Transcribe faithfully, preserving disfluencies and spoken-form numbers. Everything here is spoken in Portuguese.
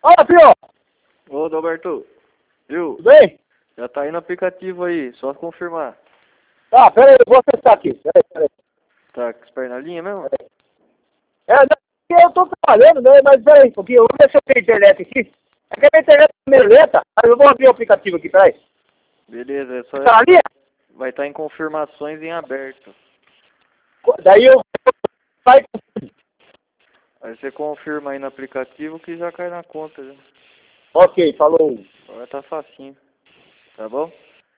Fala, filho! Ô, Roberto, viu? Tudo bem? Já tá aí no aplicativo aí, só confirmar. Tá, pera aí, eu vou acessar aqui. Pera aí, pera aí. Tá com as pernas linhas mesmo? É, não, eu tô trabalhando, né? Mas pera aí um pouquinho, eu vou ver se eu tenho internet aqui. É que a minha internet é meio lenta, mas eu vou abrir o aplicativo aqui, peraí. Beleza, é só... Tá na linha? Vai estar em confirmações em aberto. Daí eu... Vai... Aí você confirma aí no aplicativo que já cai na conta, já. Ok, falou. Agora tá facinho. Tá bom?